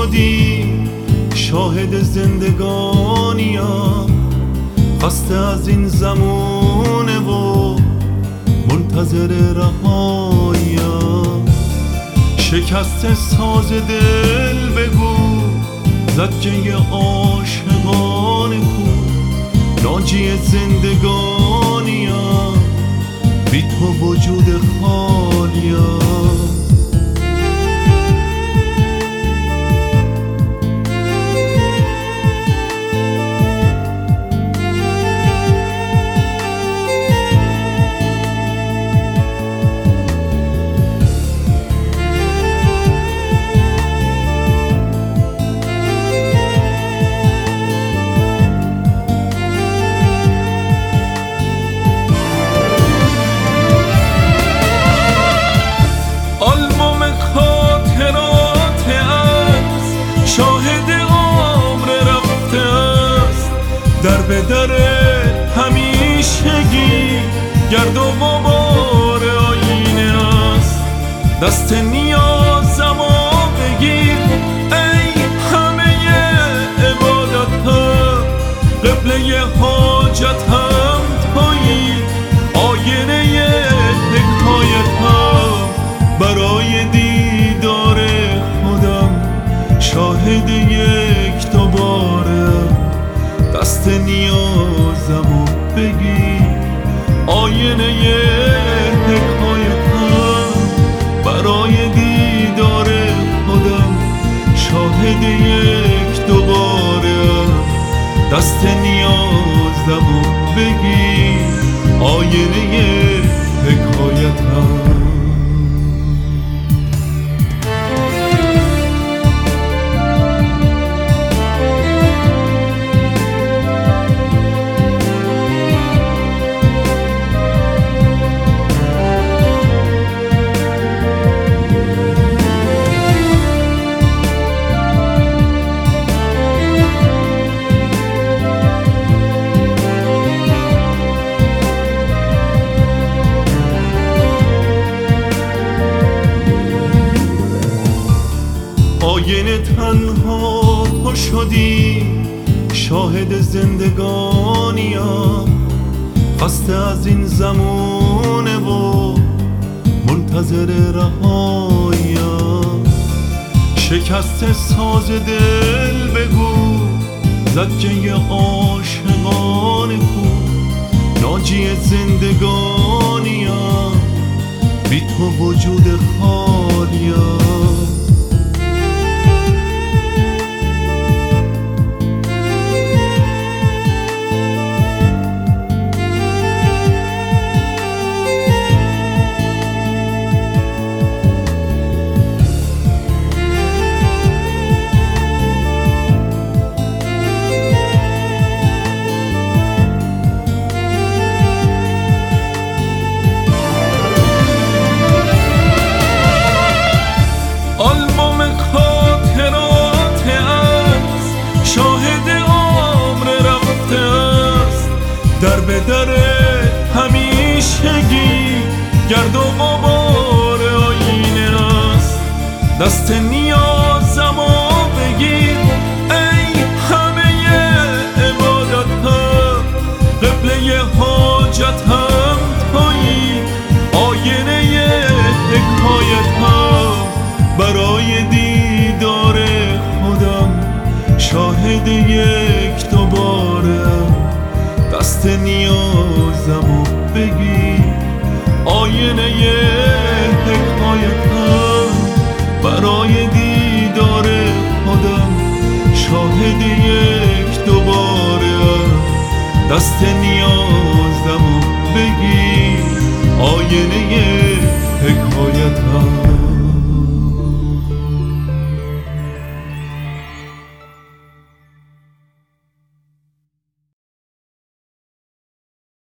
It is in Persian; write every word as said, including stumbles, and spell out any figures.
شدی شاهد زندگانیم، خسته از این زمونه و منتظر رهاییم. شکست ساز دل بگو، زجه عاشقانه کو، ناجی زندگانیم، بی تو وجود خالیم. در به در همیشگی گرد و غبار آینه است. دست نیازمو بگیر ای همه عبادتم، قبله حاجتم تویی، آینه حکایتم. برای دیدار خودم شاهد یک دوباره، دست نیازمو بگی، آینه حکایتم. برای دیدار خودم شاهد یک دوباره، دست نیازمو بگی، آینه حکایتم. آینه تنها تو شدی شاهد زندگانیم، خسته از این زمونه و منتظر رهاییم. شکست ساز دل بگو، زجه عاشقانه کو، ناجی زندگانیم، بی تو وجود خالیم. در به در همیشگی گرد و غبار آینه است. دست نیازمو بگیر ای همه عبادتم، قبله حاجتم تویی، آینه حکایتم. برای دیدار خودم شاهد یک دوباره، دست نیازمو بگی، آینه حکایتم. برای دیدار خودم شاهد یک دوباره، دست نیازمو بگی، آینه حکایتم.